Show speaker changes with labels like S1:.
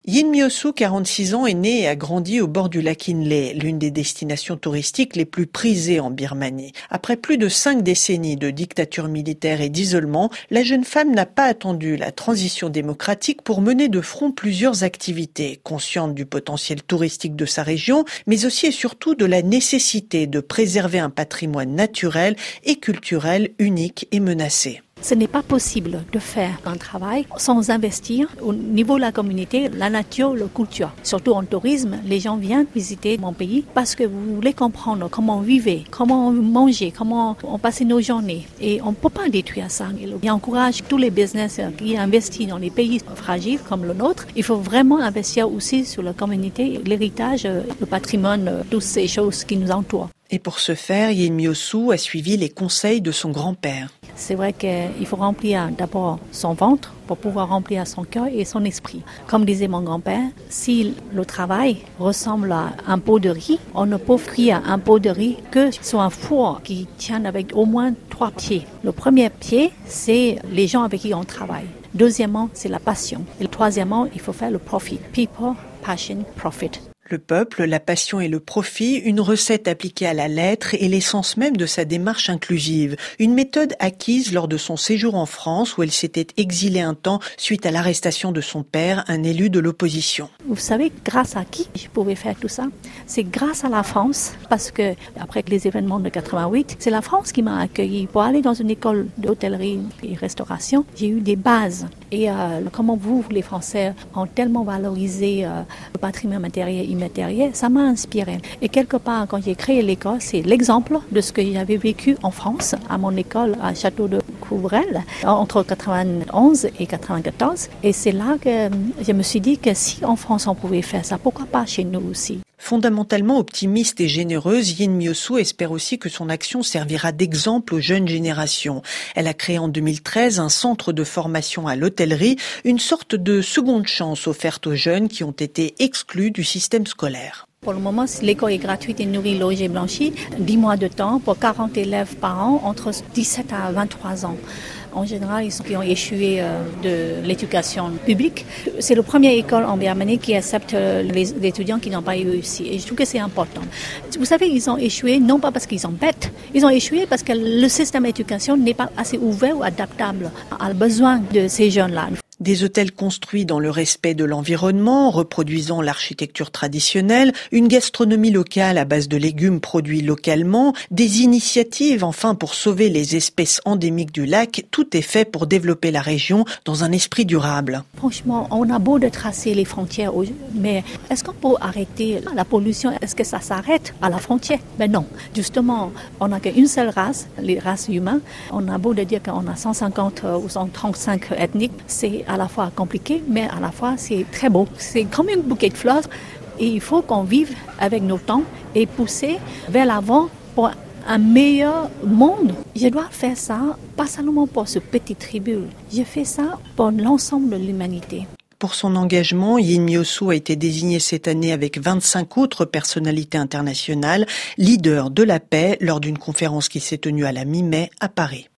S1: Yin Myosu, 46 ans, est né et a grandi au bord du lac Inle, l'une des destinations touristiques les plus prisées en Birmanie. Après plus de 5 décennies de dictature militaire et d'isolement, la jeune femme n'a pas attendu la transition démocratique pour mener de front plusieurs activités, consciente du potentiel touristique de sa région, mais aussi et surtout de la nécessité de préserver un patrimoine naturel et culturel unique et menacé.
S2: Ce n'est pas possible de faire un travail sans investir au niveau de la communauté, la nature, la culture. Surtout en tourisme, les gens viennent visiter mon pays parce que vous voulez comprendre comment on vivait, comment on mangeait, comment on passait nos journées. Et on ne peut pas détruire ça. Il encourage tous les business qui investissent dans les pays fragiles comme le nôtre. Il faut vraiment investir aussi sur la communauté, l'héritage, le patrimoine, toutes ces choses qui nous entourent.
S1: Et pour ce faire, Yin Myosu a suivi les conseils de son grand-père.
S2: C'est vrai qu'il faut remplir d'abord son ventre pour pouvoir remplir son cœur et son esprit. Comme disait mon grand-père, si le travail ressemble à un pot de riz, on ne peut frire un pot de riz que sur un four qui tient avec au moins 3 pieds. Le premier pied, c'est les gens avec qui on travaille. Deuxièmement, c'est la passion. Et troisièmement, il faut faire le profit. People, passion, profit.
S1: Le peuple, la passion et le profit, une recette appliquée à la lettre et l'essence même de sa démarche inclusive. Une méthode acquise lors de son séjour en France où elle s'était exilée un temps suite à l'arrestation de son père, un élu de l'opposition.
S2: Vous savez, grâce à qui je pouvais faire tout ça? C'est grâce à la France, parce que après les événements de 88, c'est la France qui m'a accueilli pour aller dans une école d'hôtellerie et restauration. J'ai eu des bases. Et comment vous, les Français, ont tellement valorisé le patrimoine matériel et immatériel, ça m'a inspiré. Et quelque part, quand j'ai créé l'école, c'est l'exemple de ce que j'avais vécu en France, à mon école à Château de Couvrel, entre 91 et 94. Et c'est là que je me suis dit que si en France on pouvait faire ça, pourquoi pas chez nous aussi?
S1: Fondamentalement optimiste et généreuse, Yin Myosu espère aussi que son action servira d'exemple aux jeunes générations. Elle a créé en 2013 un centre de formation à l'hôtellerie, une sorte de seconde chance offerte aux jeunes qui ont été exclus du système scolaire.
S2: Pour le moment, l'école est gratuite et nourrie, logée, blanchie. 10 mois de temps pour 40 élèves par an entre 17 à 23 ans. En général, ils ont échoué de l'éducation publique. C'est la première école en Birmanie qui accepte les étudiants qui n'ont pas réussi. Et je trouve que c'est important. Vous savez, ils ont échoué non pas parce qu'ils sont bêtes. Ils ont échoué parce que le système d'éducation n'est pas assez ouvert ou adaptable aux besoins de ces jeunes-là.
S1: Des hôtels construits dans le respect de l'environnement, reproduisant l'architecture traditionnelle, une gastronomie locale à base de légumes produits localement, des initiatives enfin pour sauver les espèces endémiques du lac, tout est fait pour développer la région dans un esprit durable.
S2: Franchement, on a beau de tracer les frontières, mais est-ce qu'on peut arrêter la pollution? Est-ce que ça s'arrête à la frontière? Ben non. Justement, on n'a qu'une seule race, les races humaines. On a beau de dire qu'on a 150 ou 135 ethniques, c'est à la fois compliqué, mais à la fois c'est très beau. C'est comme un bouquet de fleurs et il faut qu'on vive avec nos temps et pousser vers l'avant pour un meilleur monde. Je dois faire ça, pas seulement pour ce petit tribu, je fais ça pour l'ensemble de l'humanité.
S1: Pour son engagement, Yin Myosu a été désigné cette année avec 25 autres personnalités internationales, leaders de la paix, lors d'une conférence qui s'est tenue à la mi-mai à Paris.